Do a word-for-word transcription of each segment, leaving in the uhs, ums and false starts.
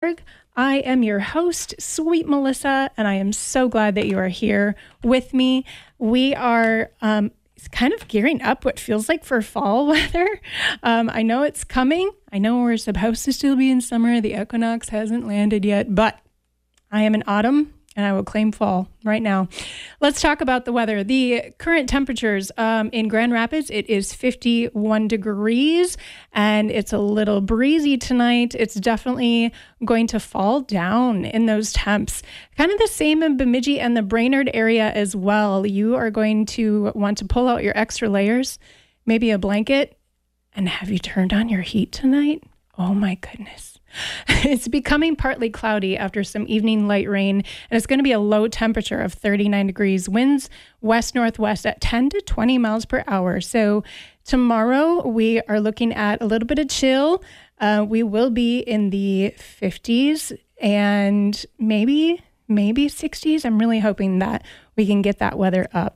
org. I am your host, Sweet Melissa, and I am so glad that you are here with me. We are um, kind of gearing up what feels like for fall weather. Um, I know it's coming. I know we're supposed to still be in summer. The equinox hasn't landed yet, but I am in autumn. And I will claim fall right now. Let's talk about the weather. The current temperatures um, in Grand Rapids, it is fifty-one degrees and it's a little breezy tonight. It's definitely going to fall down in those temps. Kind of the same in Bemidji and the Brainerd area as well. You are going to want to pull out your extra layers, maybe a blanket. And have you turned on your heat tonight? Oh my goodness. It's becoming partly cloudy after some evening light rain, and it's going to be a low temperature of thirty-nine degrees. Winds west-northwest at ten to twenty miles per hour. So tomorrow we are looking at a little bit of chill. Uh, we will be in the fifties and maybe, maybe sixties. I'm really hoping that we can get that weather up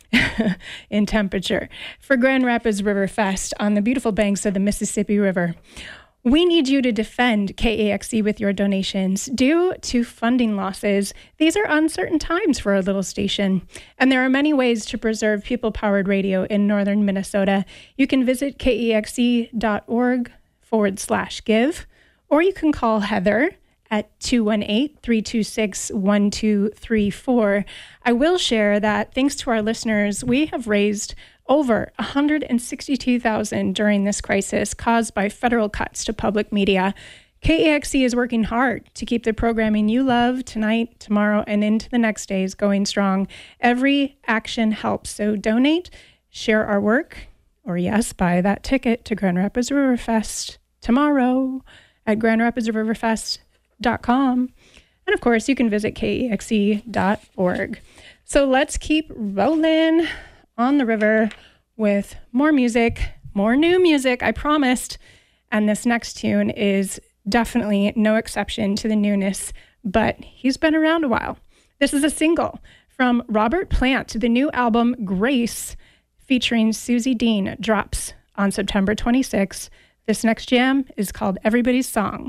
in temperature. For Grand Rapids River Fest on the beautiful banks of the Mississippi River, we need you to defend K A X C with your donations. Due to funding losses, these are uncertain times for our little station, and there are many ways to preserve people-powered radio in northern Minnesota. You can visit kex.org forward slash give, or you can call Heather at two one eight, three two six, one two three four. I will share that thanks to our listeners, we have raised over one hundred sixty-two thousand dollars during this crisis caused by federal cuts to public media. K A X C is working hard to keep the programming you love tonight, tomorrow, and into the next days going strong. Every action helps, so donate, share our work, or yes, buy that ticket to Grand Rapids River Fest tomorrow at grand rapids river fest dot com. And of course, you can visit K A X C dot org. So let's keep rolling on the river with more music, more new music, I promised. And this next tune is definitely no exception to the newness, but he's been around a while. This is a single from Robert Plant. The new album, Grace, featuring Susie Dean, drops on September twenty-sixth. This next jam is called Everybody's Song.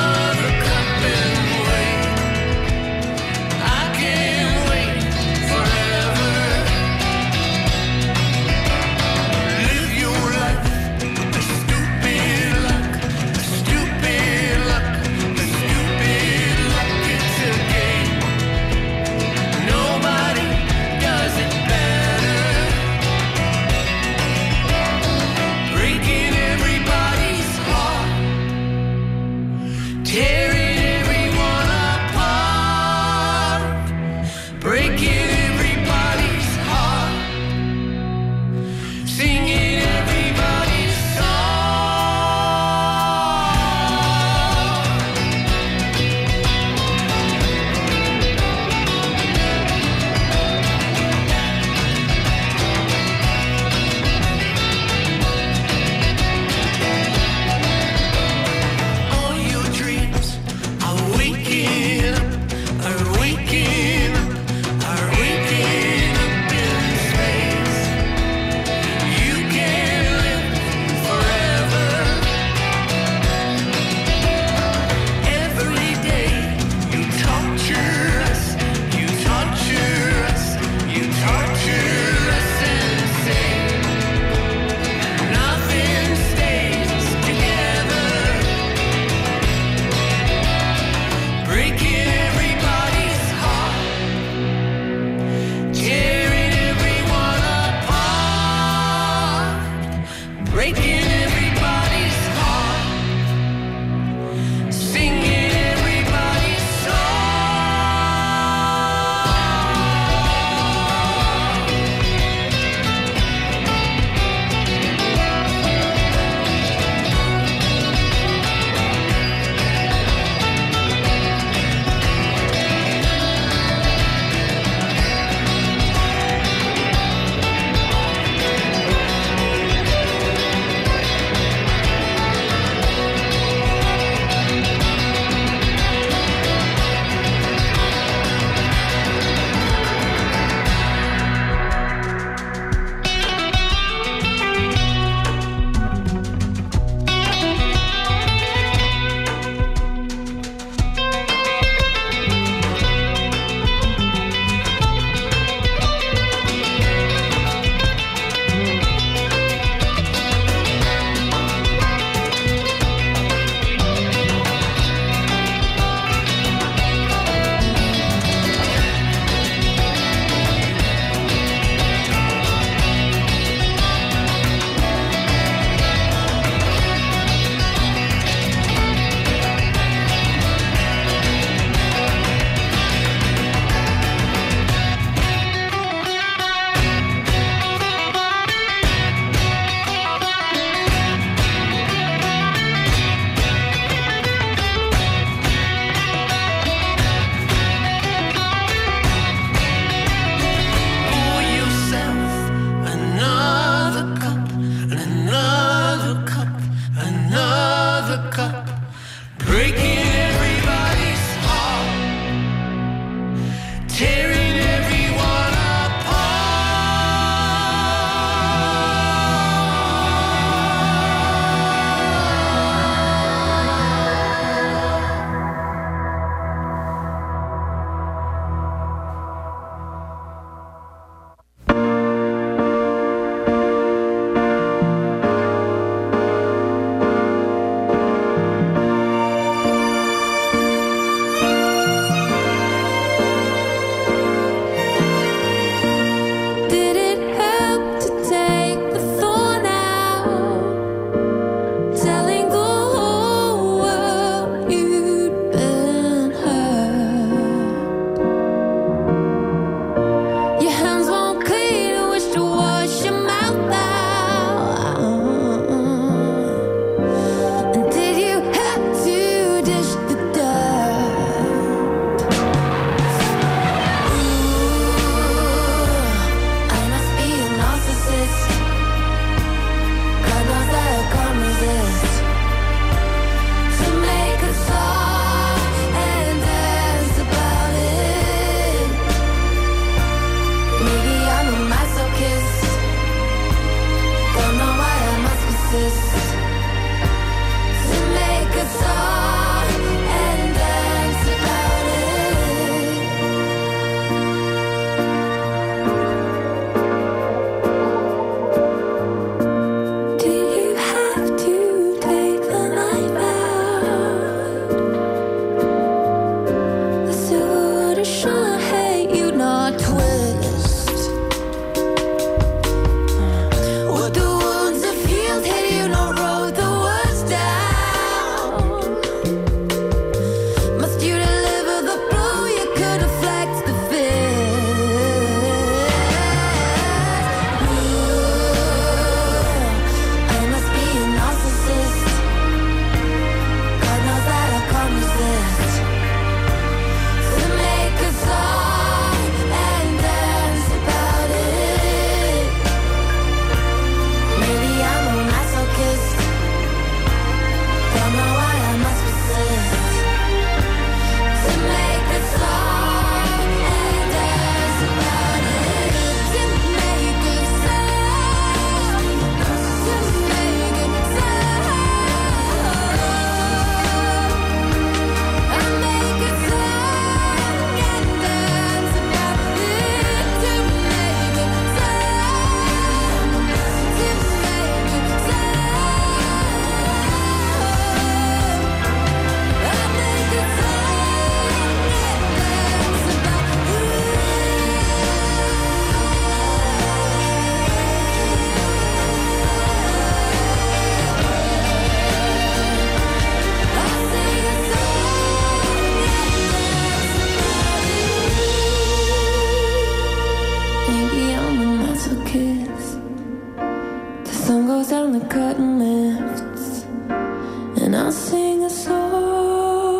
For little kiss. The sun goes down, the curtain lifts, and I'll sing a song.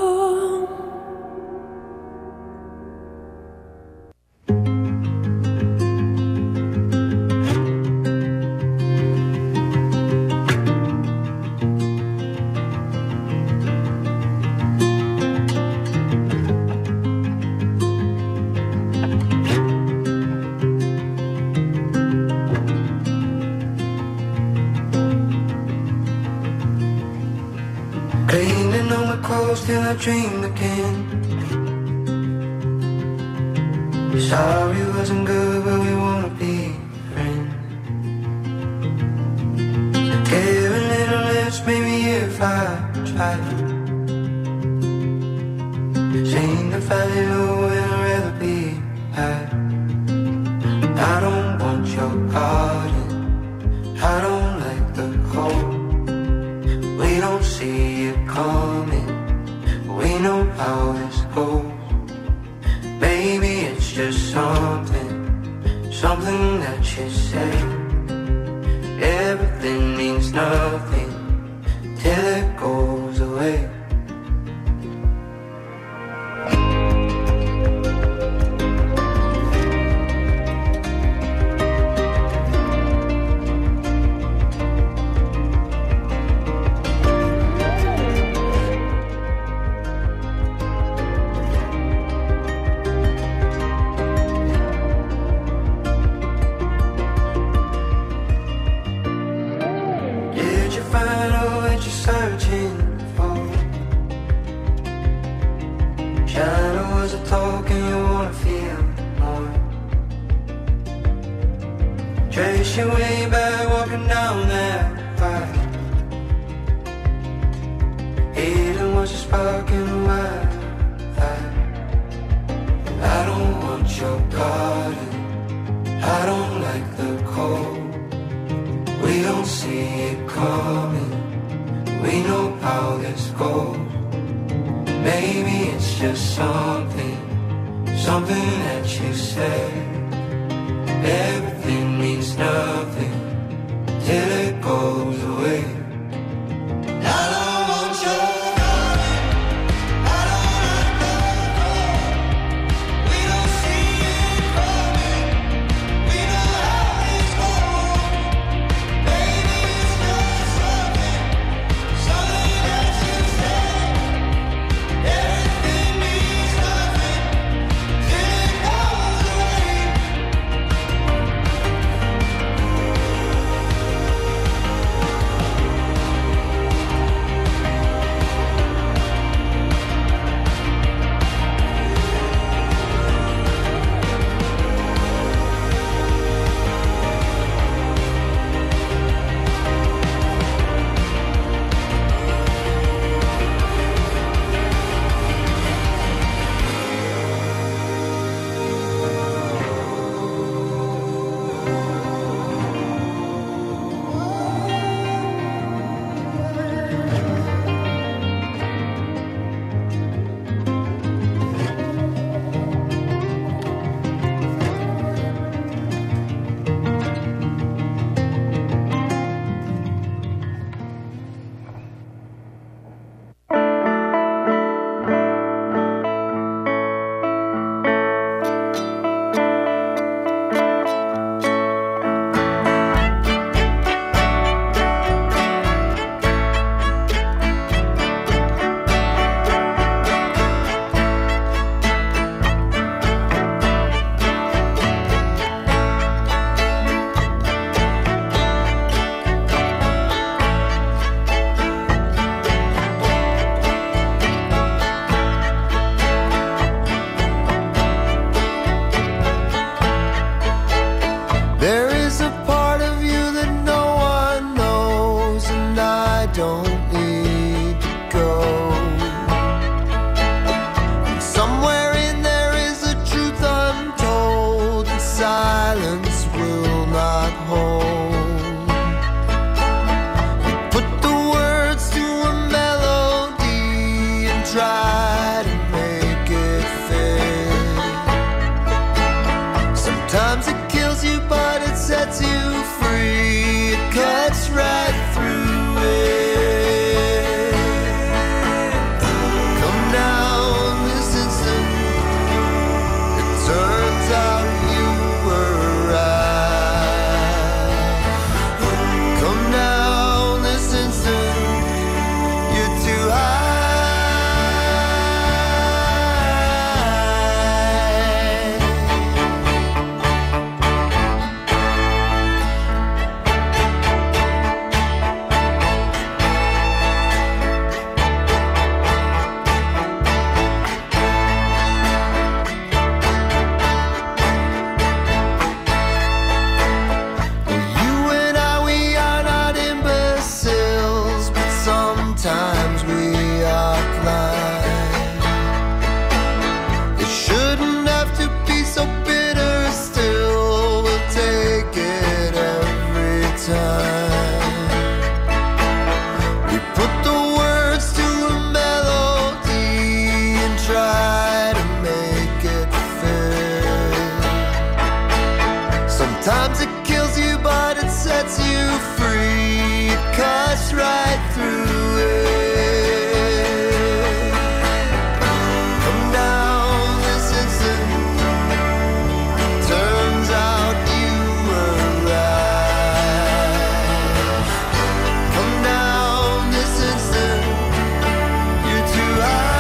Cleaning on my clothes till I dream again. Sorry wasn't good, but we wanna be friends. Gave a little less, maybe if I tried. Seen the valley low and I'd rather be high. I don't want your garden, I don't like the cold. We don't see it coming, we know how this goes. Maybe it's just something, something that you say. Everything means nothing till it goes away. Find out what you're searching for. Shadows are talking, you wanna feel more. Trace your way back, walking down that path. Hidden was a spark in the wildfire. I don't want your garden, I don't like the cold. We don't see it coming, we know how this goes. Maybe it's just something, something that you say. Everything means nothing till it goes away. I don't want your garden, I don't like the cold. We don't see it coming, we know how this goes. Everything means nothing till it goes away. kills you, but it sets you free. It cuts right through it. Come down this instant. Turns out you were right. Come down this instant. You're too high.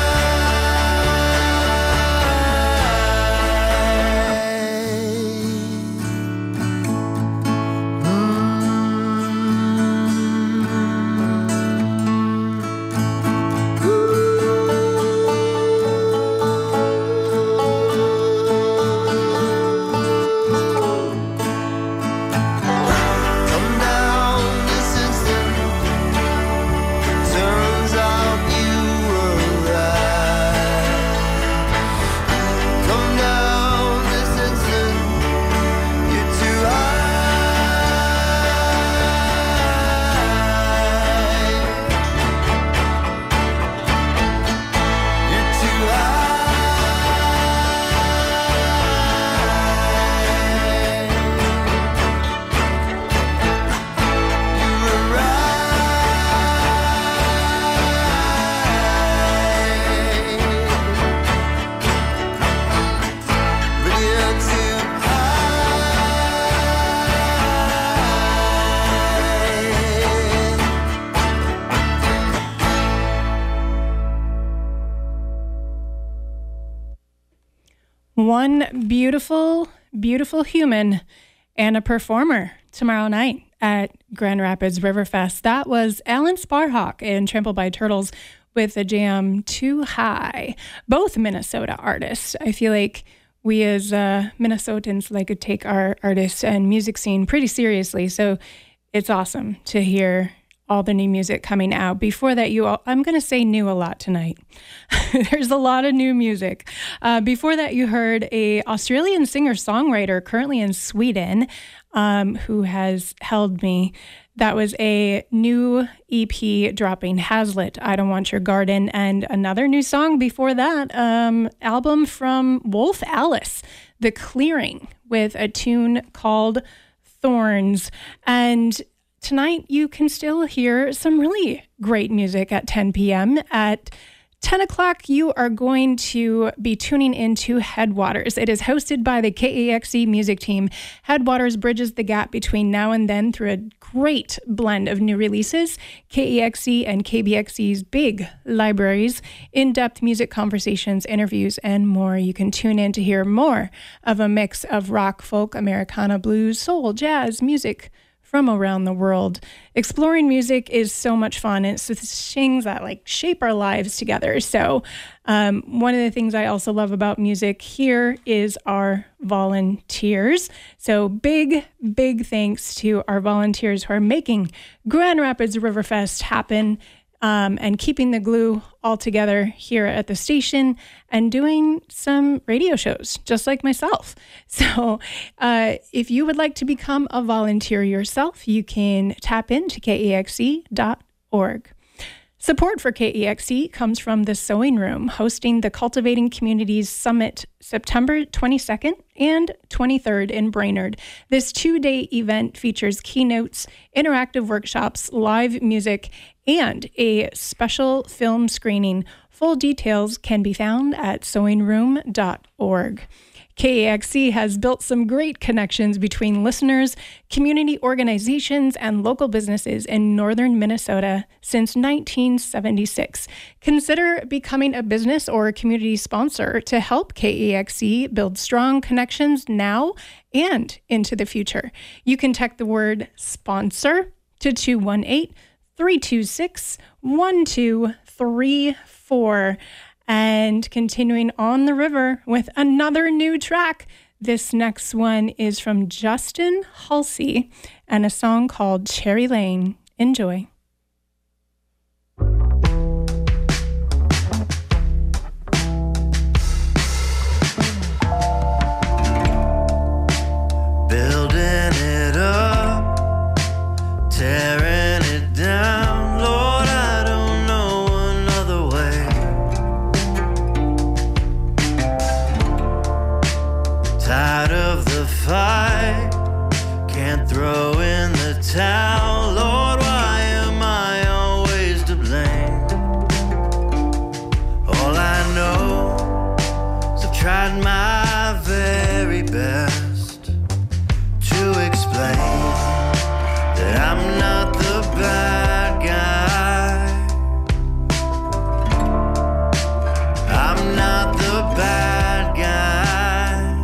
Come down this instant. Turns out you were right. Come down this instant. You're too high. You're too high. You were right. But you're too One beautiful, beautiful human and a performer tomorrow night at Grand Rapids Riverfest. That was Alan Sparhawk and Trampled by Turtles with the jam Too High. Both Minnesota artists. I feel like we as uh, Minnesotans like to take our artists and music scene pretty seriously. So it's awesome to hear all the new music coming out. Before that, you all, I'm going to say new a lot tonight. There's a lot of new music. Uh, before that, you heard a Australian singer-songwriter currently in Sweden um, who has held me. That was a new E P dropping, Hazlitt, I Don't Want Your Garden, and another new song before that, um, album from Wolf Alice, The Clearing, with a tune called Thorns. And tonight, you can still hear some really great music at ten p.m. At ten o'clock, you are going to be tuning into Headwaters. It is hosted by the K A X E music team. Headwaters bridges the gap between now and then through a great blend of new releases, K A X E and K B X E's big libraries, in-depth music conversations, interviews, and more. You can tune in to hear more of a mix of rock, folk, Americana, blues, soul, jazz, music from around the world. Exploring music is so much fun, and it's the things that like shape our lives together. So um, one of the things I also love about music here is our volunteers. So big, big thanks to our volunteers who are making Grand Rapids Riverfest happen um, and keeping the glue all together here at the station and doing some radio shows, just like myself. So uh, if you would like to become a volunteer yourself, you can tap into K A X E dot org. Support for K E X E comes from the Sewing Room, hosting the Cultivating Communities Summit September twenty-second and twenty-third in Brainerd. This two-day event features keynotes, interactive workshops, live music, and a special film screening. Full details can be found at sewing room dot org. K A X E has built some great connections between listeners, community organizations, and local businesses in northern Minnesota since nineteen seventy-six. Consider becoming a business or a community sponsor to help K A X E build strong connections now and into the future. You can text the word sponsor to two one eight, three two six, one two three four. And continuing on the river with another new track. This next one is from Justin Halsey and a song called Cherry Lane. Enjoy. Building it up, tearing it down. Lord, I don't know another way. Tired of the fight, can't throw in the towel. Lord, why am I always to blame? All I know is I've tried my very best to explain that I'm not the bad guy. I'm not the bad guy.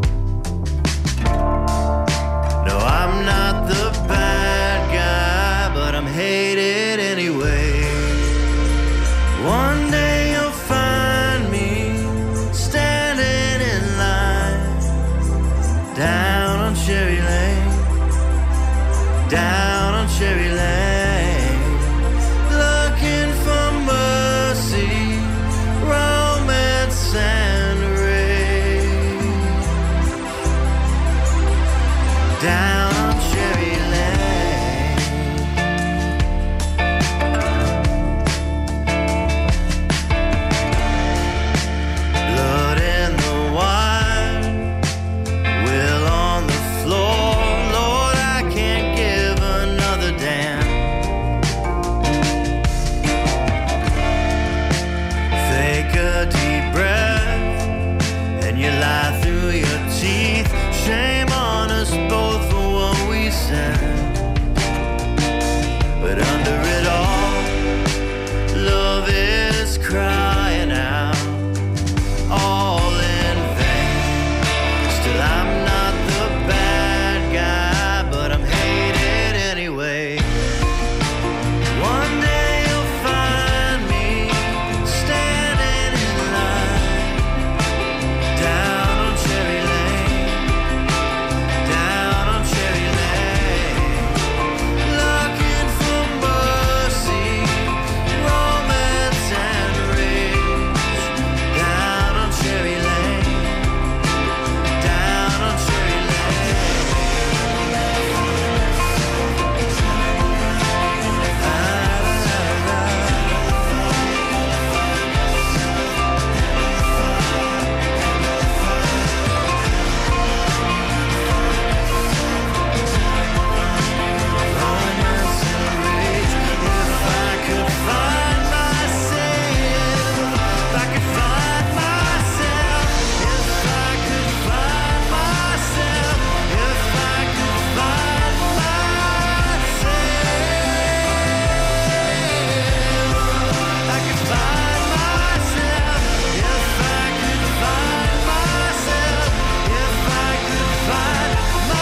No, I'm not the bad guy, but I'm hated anyway. One day you'll find me standing in line down on Cherry Lane, down on Cherry Lane, looking for mercy, romance and rain. Down on Cherry Lane. Blood in the wine, will on the floor. Lord, I can't give another damn. Take a deep breath and you lie through your teeth. Shame on us both for what we said. But under it all, love is crying out, all in vain. Still, I'm not the bad guy, but I'm hated anyway. One day you'll find me standing in line down on Cherry Lane, down on Cherry Lane, looking for mercy, romance and rage. Down on Cherry Lane, down on Cherry Lane. Romance and rage. If I could find myself, if I could find myself, if I could find myself, if I could find myself, I could find myself, if I could find myself, if I could find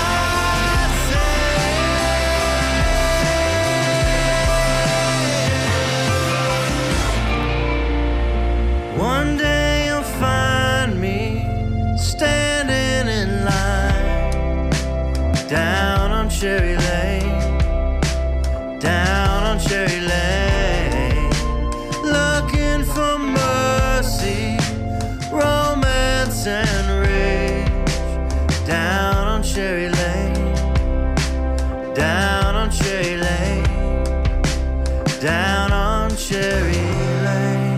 myself. One day you'll find me standing in line down on Cherry Lane, down on Cherry Lane, looking for mercy, romance and rage. Down on Cherry Lane, down on Cherry Lane, down on Cherry Lane.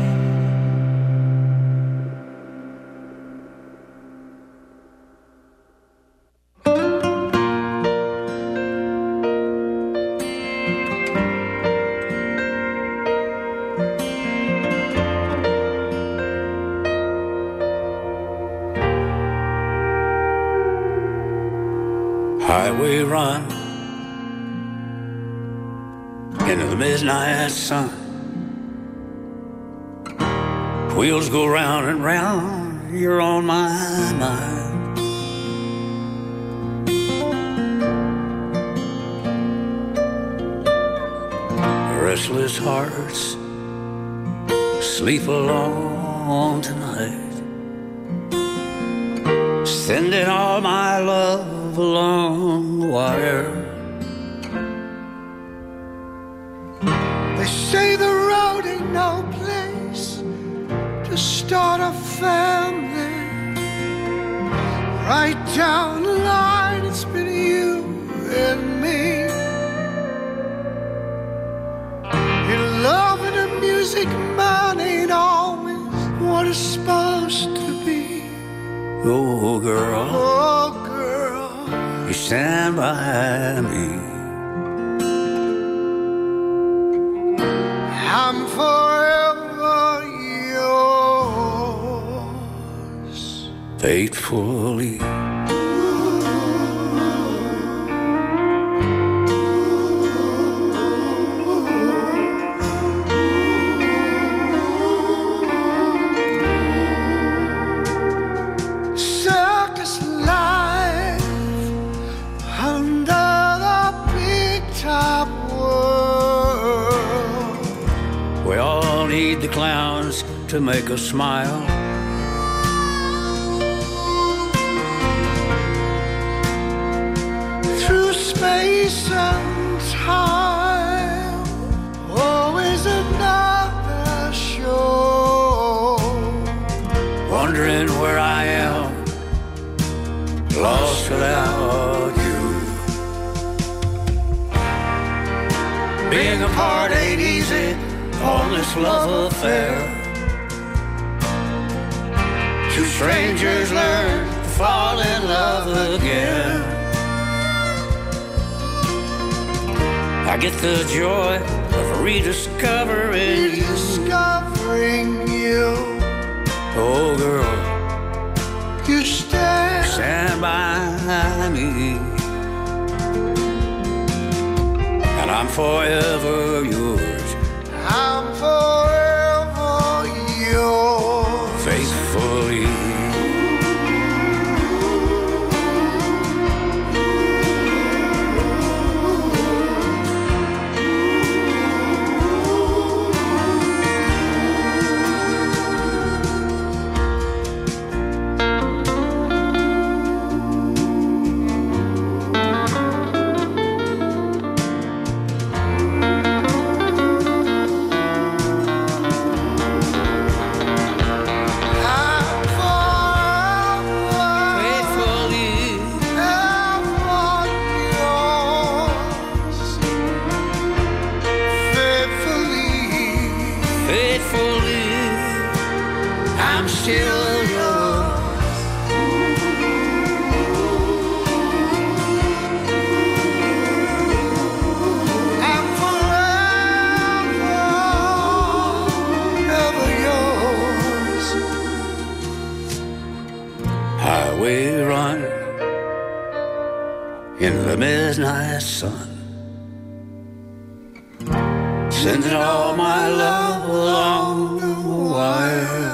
Highway run into the midnight sun. Wheels go round and round, you're on my mind. Restless hearts sleep alone tonight, sending all my love along the wire. They say the road ain't no place to start a family. Right down the line, it's been you and me. In love and the music, man, ain't always what it's supposed to be. Oh, girl, Oh, girl, you stand by me. I'm forever yours. Faithfully. Circus life under the big top world. We all need the clowns to make us smile. Through space and time, always another show. Wondering where I am, lost without you. Being apart ain't easy on this love affair. Two strangers learn to fall in love again. I get the joy of rediscovering you. Discovering you, Oh girl, you stand. stand by me, and I'm forever yours, I'm forever yours. faithfully. I'm forever, Faithfully, ever yours. Faithfully, faithfully, I'm still yours. I'm forever, ever yours. Highway run in the midnight sun, sending all my love along the wire.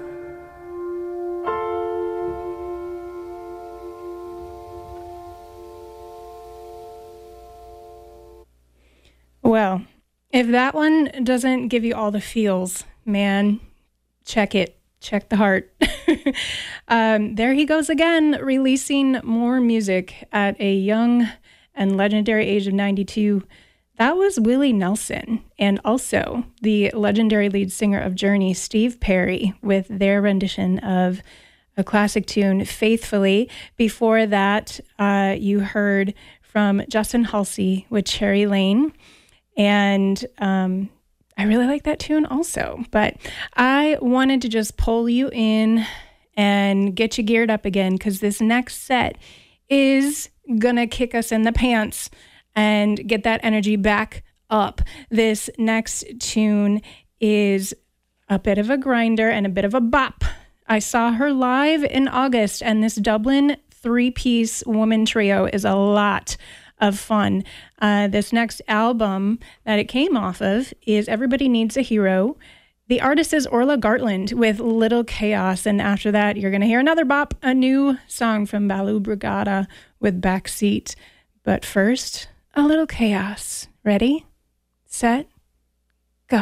Well, if that one doesn't give you all the feels, man, check it. Check the heart. um, there he goes again, releasing more music at a young and legendary age of ninety-two. That was Willie Nelson, and also the legendary lead singer of Journey, Steve Perry, with their rendition of a classic tune, Faithfully. Before that, uh, you heard from Justin Halsey with Cherry Lane. And um, I really like that tune also. But I wanted to just pull you in and get you geared up again, because this next set is going to kick us in the pants and get that energy back up. This next tune is a bit of a grinder and a bit of a bop. I saw her live in August, and this Dublin three-piece woman trio is a lot of fun. Uh, this next album that it came off of is Everybody Needs a Hero. The artist is Orla Gartland with Little Chaos. And after that, you're going to hear another bop, a new song from Balu Brigada with Backseat. But first, a little chaos. Ready, set, go.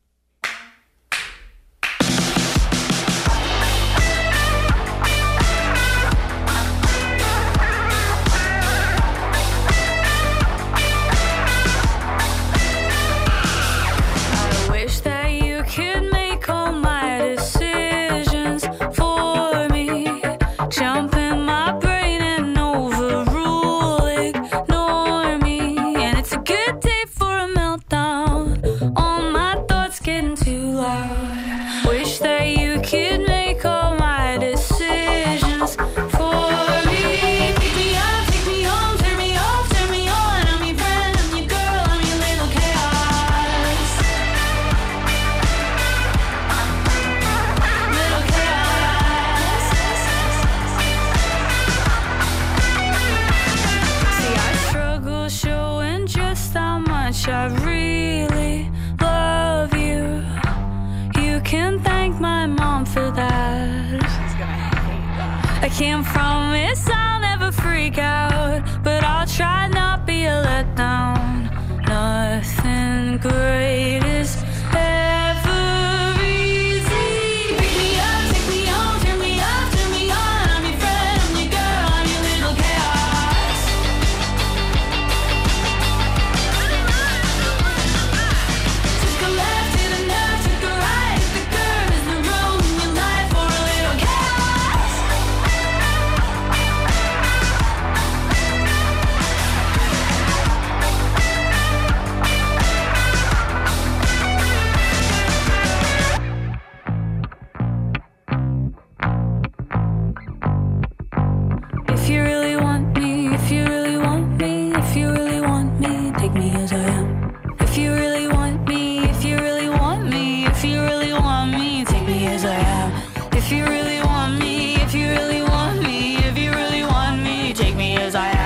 Jump in my brain and overrule, ignore me. And it's a good day for a meltdown. All my thoughts much I really love you. You can thank my mom for that. She's gonna hate that. I can't promise I'll never freak out, but I'll try not be a letdown. Nothing great is ever easy. Pick me up, take me home, turn me up, turn me on. I'm your friend, I'm your girl, I'm your little chaos. Took a left, hit a nerve, took a right, hit the curve. Is there room in your life for a little chaos? If you really want me, if you really want me, if you really want me, take me as I am. If you really want me, if you really want me, if you really want me, take me as I am. If you really want me, if you really want me, if you really want me, take me as I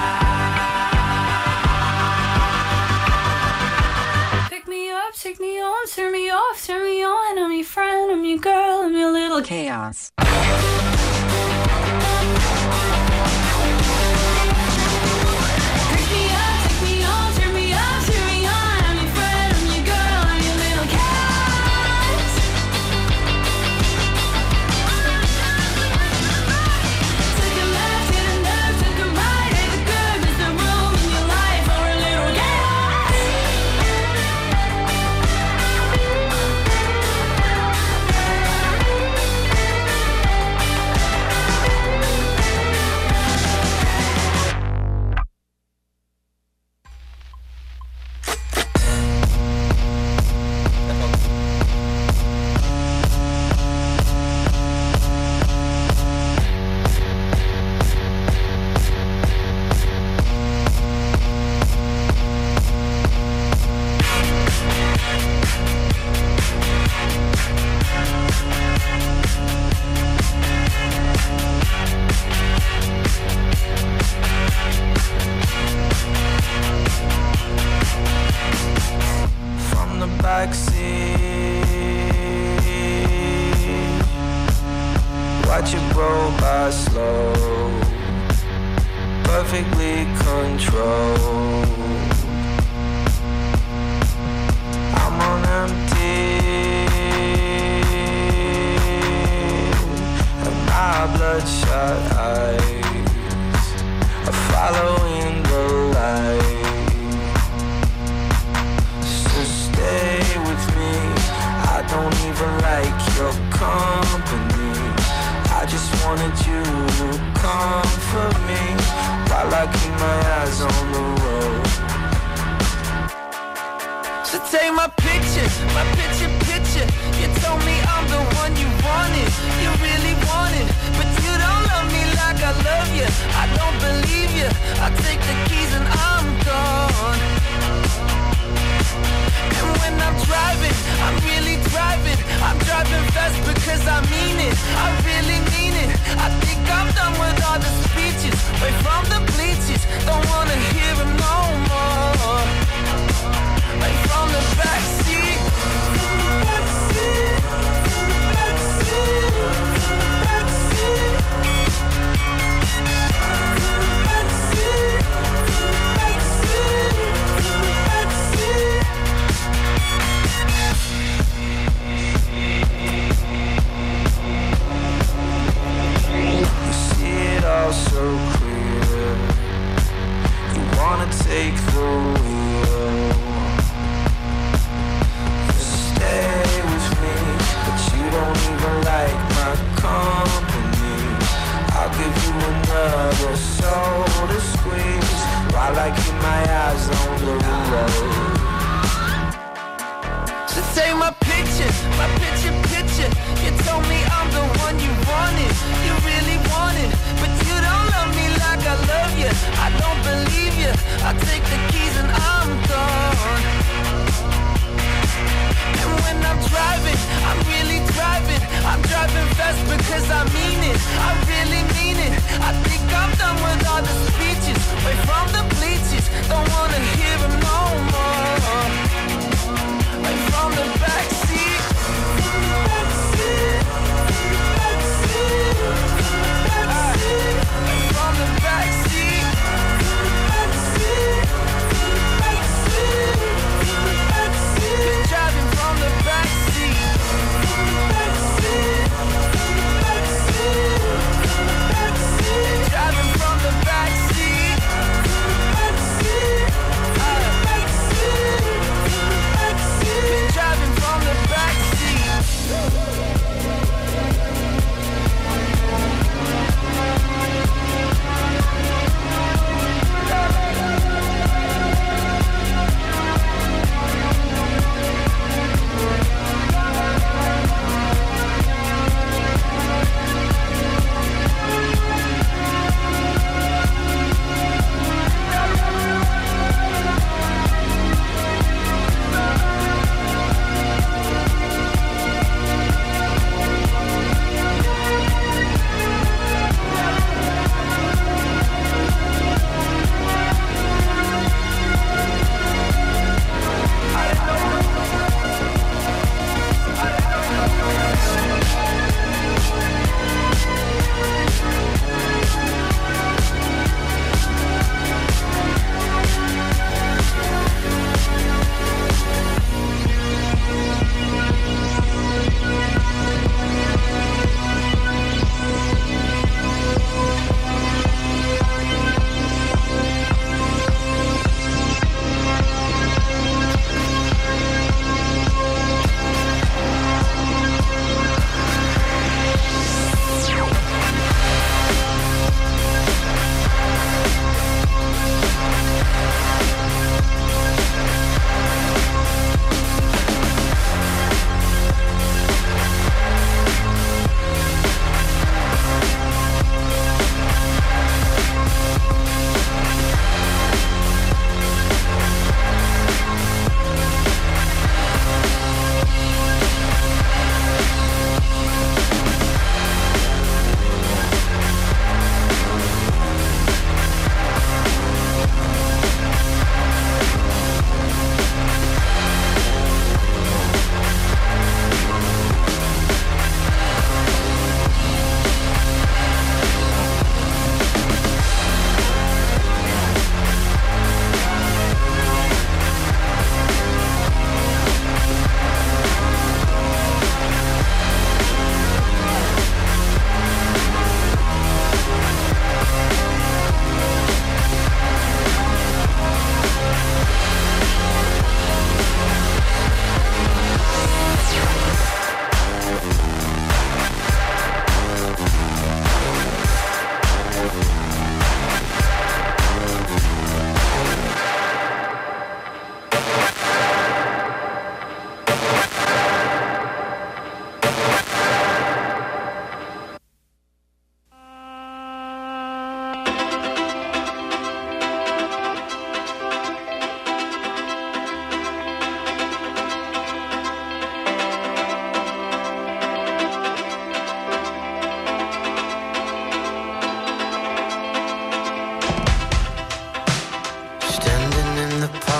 am. Pick me up, take me on, turn me off, turn me on. I'm your friend, I'm your girl, I'm your little chaos. Pick me up, take me on, turn me up, turn me on. I'm your friend, I'm your girl, I'm your little chaos. Took a left, hit a nerve, took a right, hit the curve. Is there room in your life for a little chaos? From the backseat, watch it roll by slow, perfectly controlled. I'm on empty, and my bloodshot eyes are following the light. So stay with me, I don't even like your company. I just wanted you to comfort me while I keep my eyes on the road. So take my picture, my picture, picture. You told me I'm the one you wanted, you really wanted, but you don't love me like I love you. I don't believe you. I take the keys and I'm gone. And when I'm driving, I'm really driving. I'm driving fast because I mean it. I really mean it. I think I'm done with all the speeches, away from the bleachers. Don't wanna hear them no more. Right from the backseat. Backseat. Backseat. Backseat. You see it all so clear. You wanna take the wheel. You stay with me, but you don't even like my company. I'll give you another soul to squeeze while I keep my eyes on the road. So take my picture, my picture, picture. You told me I'm the one you wanted, you really wanted, but you don't love me like I love you. I don't believe you. I take the keys and I'm gone. And when I'm driving, I'm really driving. I'm driving fast because I mean it. I really mean it. I think I'm done with all the speeches, away from the bleachers. Don't wanna hear them no more.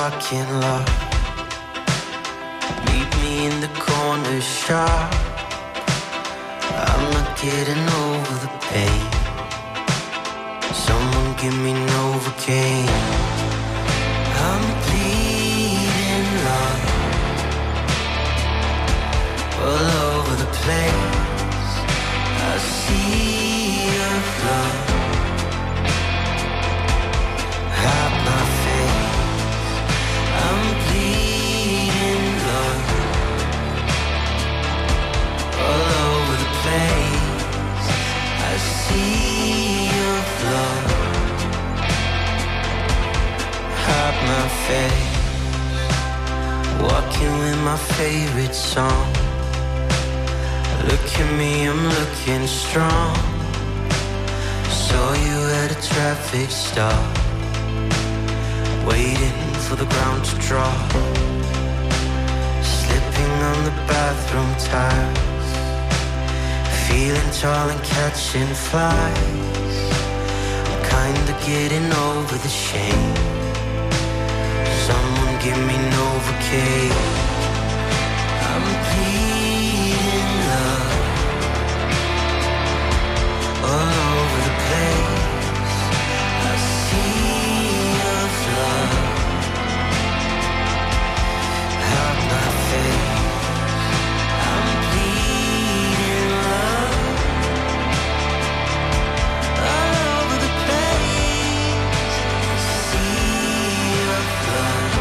parking lot. Meet me in the corner shop. I'm not getting over the pain. Someone give me Novocaine. I'm bleeding love all over the place. I see your love. Hide my face. I'm bleeding love all over the place. I see your love. Hide my face. Walking with my favorite song. Look at me, I'm looking strong. Saw you at a traffic stop, waiting for the ground to drop. Slipping on the bathroom tiles, feeling tall and catching flies. I'm kinda getting over the shame. Someone give me Novocaine. I'm bleeding love all over the place. I see your love. Hide my face. I'm bleeding love all over the place. I see your love.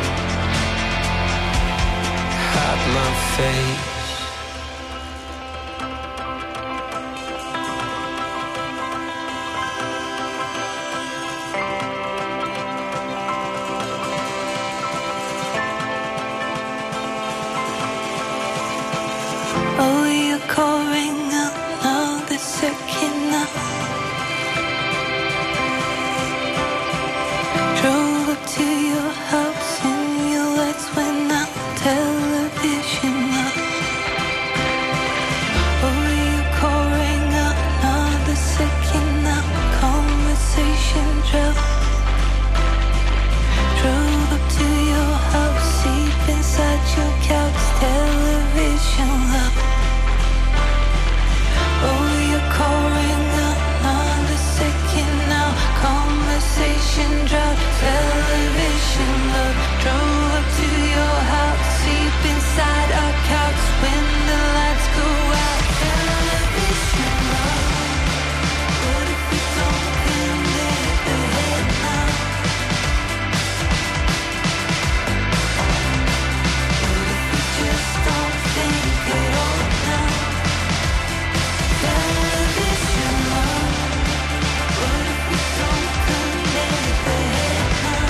Hide my face. Oh, you're calling another second now. Drove up to your house and your lights went out. Television now. Oh, you're calling another second now. Conversation dropped. Drove up to your house, sleep inside your couch. Television loud. Oh, you're calling another second now. Conversation dropped. Television loud. Drove up to your house, sleep inside our couch when the lights go out. Television loud. What if we don't connect the head now? What if we just don't think at all now? Television loud. What if we don't connect the head now?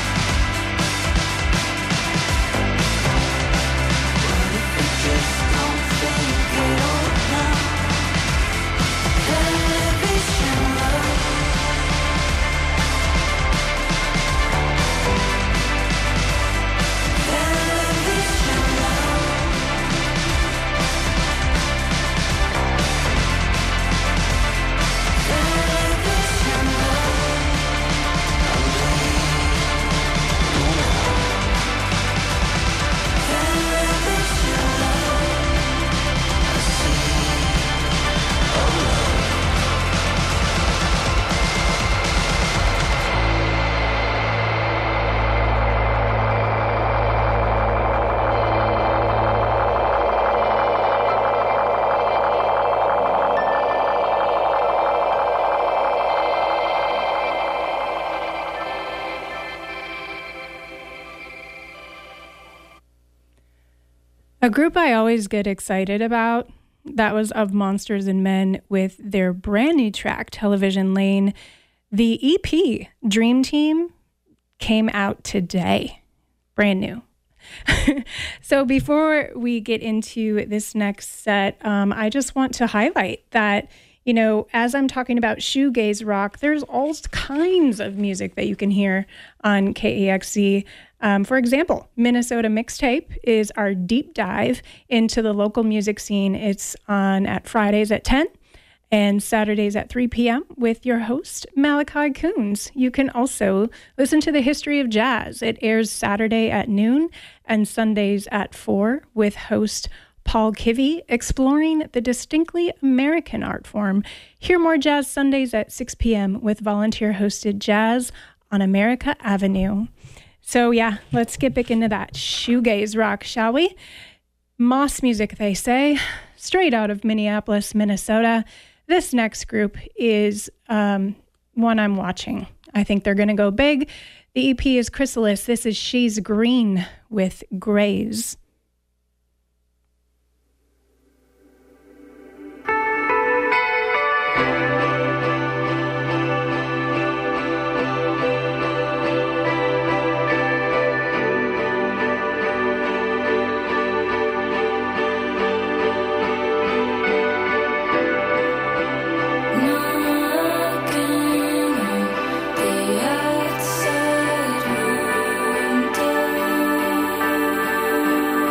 What if we just don't think at all now? Television loud. Television loud. Television loud. Television loud. I see your love. A group I always get excited about, that was Of Monsters and Men with their brand new track, Television Lane. The E P, Dream Team, came out today. Brand new. So before we get into this next set, um, I just want to highlight that, you know, as I'm talking about shoegaze rock, there's all kinds of music that you can hear on K E X Z. Um, for example, Minnesota Mixtape is our deep dive into the local music scene. It's on at Fridays at ten. and Saturdays at three p.m. with your host, Malachi Coons. You can also listen to The History of Jazz. It airs Saturday at noon and Sundays at four with host Paul Kivy, exploring the distinctly American art form. Hear more Jazz Sundays at six p.m. with volunteer-hosted Jazz on America Avenue. So yeah, let's get back into that shoegaze rock, shall we? Moss music, they say, straight out of Minneapolis, Minnesota. This next group is um, one I'm watching. I think they're going to go big. The E P is Chrysalis. This is She's Green with Grays. Outside window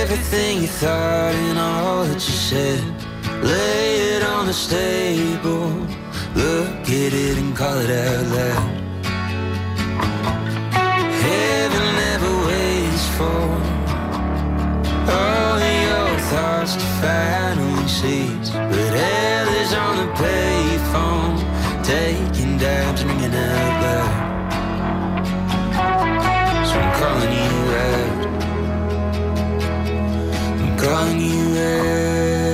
everything you thought and all that you said. Lay it on the table, look at it and call it out loud. Heaven never waits for all your thoughts to finally cease, but hell is on the payphone, taking dibs and ringing out loud. So I'm calling you out, I'm calling you out.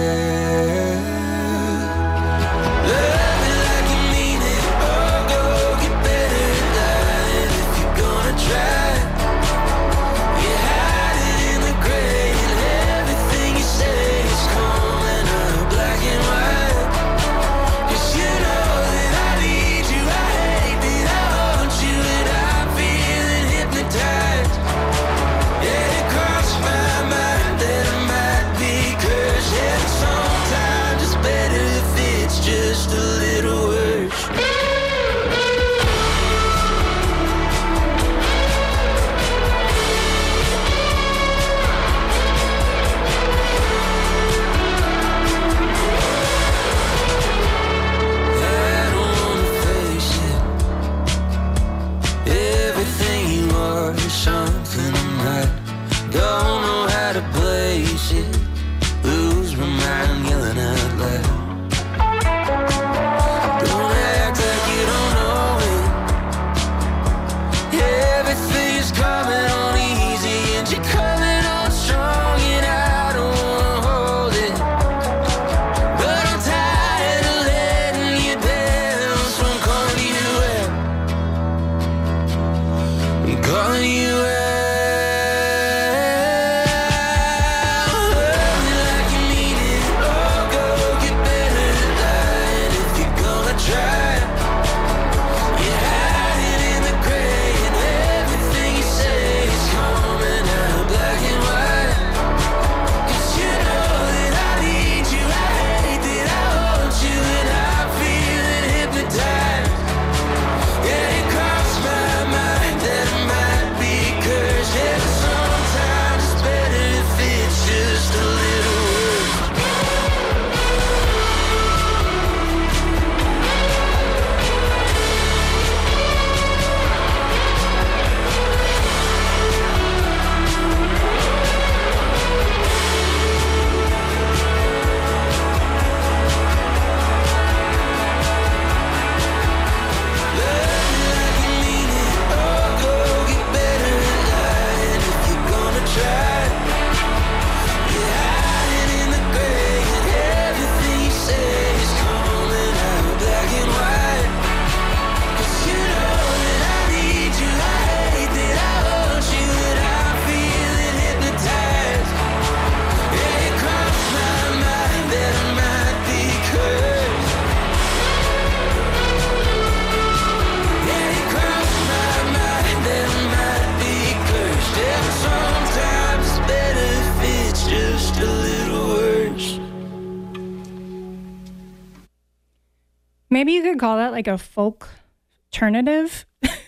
Maybe you could call that like a folk alternative,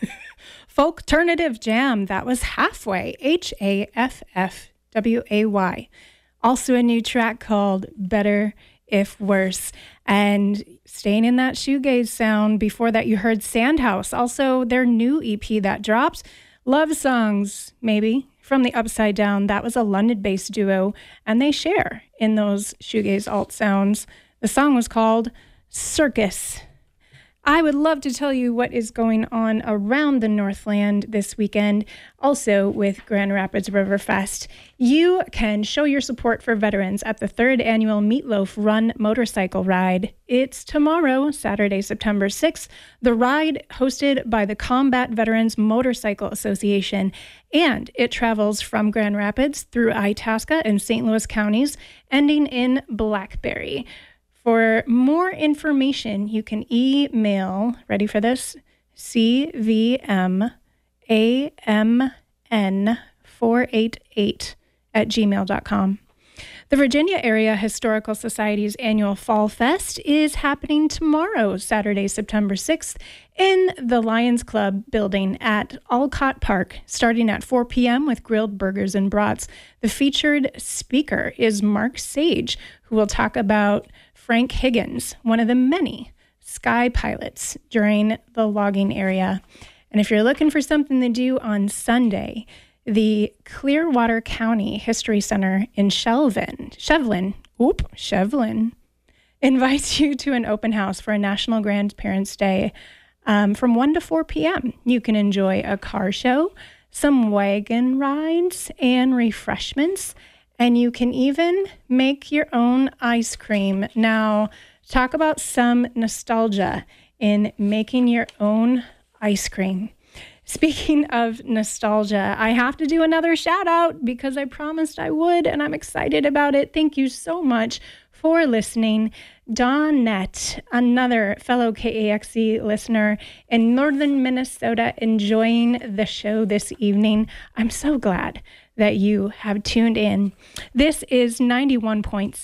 folk alternative jam. That was Halfway, H A F F W A Y. Also a new track called Better If Worse. And staying in that shoegaze sound, before that you heard Sandhouse, also their new E P that dropped. Love Songs, maybe, from the Upside Down. That was a London-based duo, and they share in those shoegaze alt sounds. The song was called Circus. I would love to tell you what is going on around the Northland this weekend, also with Grand Rapids River Fest. You can show your support for veterans at the third annual Meatloaf Run motorcycle ride. It's tomorrow, Saturday, September sixth. The ride hosted by the Combat Veterans Motorcycle Association, and it travels from Grand Rapids through Itasca and Saint Louis counties, ending in Blackberry. For more information, you can email, ready for this, C V M A M N four eight eight at gmail dot com. The Virginia Area Historical Society's annual Fall Fest is happening tomorrow, Saturday, September sixth, in the Lions Club building at Alcott Park, starting at four p.m. with grilled burgers and brats. The featured speaker is Mark Sage, who will talk about Frank Higgins, one of the many sky pilots during the logging area. And if you're looking for something to do on Sunday, the Clearwater County History Center in Shelvin, Shevlin, oop, Shevlin, invites you to an open house for a National Grandparents' Day um, from one to four p.m. You can enjoy a car show, some wagon rides, and refreshments, and you can even make your own ice cream. Now, talk about some nostalgia in making your own ice cream. Speaking of nostalgia, I have to do another shout out because I promised I would, and I'm excited about it. Thank you so much for listening. Dawnette, another fellow K A X E listener in northern Minnesota, enjoying the show this evening. I'm so glad that you have tuned in. This is ninety-one point seven